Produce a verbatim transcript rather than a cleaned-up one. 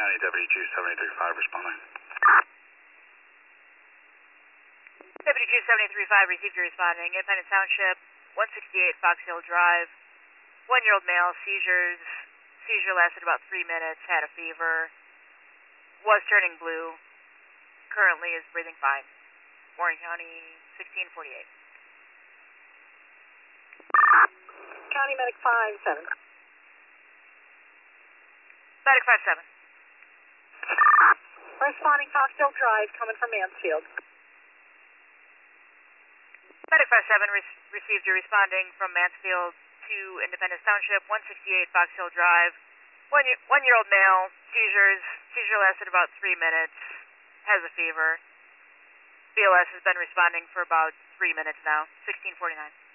County, Deputy Chief seventy-three five responding. Deputy Chief seventy-three five received your responding. Independence Township, one sixty-eight Fox Hill Drive. One-year-old male, seizures. Seizure lasted about three minutes, had a fever. Was turning blue. Currently is breathing fine. Warren County, sixteen forty-eight. County Medic five seven. Medic five seven. Responding Fox Hill Drive, coming from Mansfield. Medic five seven re received your responding from Mansfield to Independence Township, one sixty-eight Fox Hill Drive. One year, one-year-old male, seizures. Seizure lasted about three minutes. Has a fever. B L S has been responding for about three minutes now. sixteen forty-nine.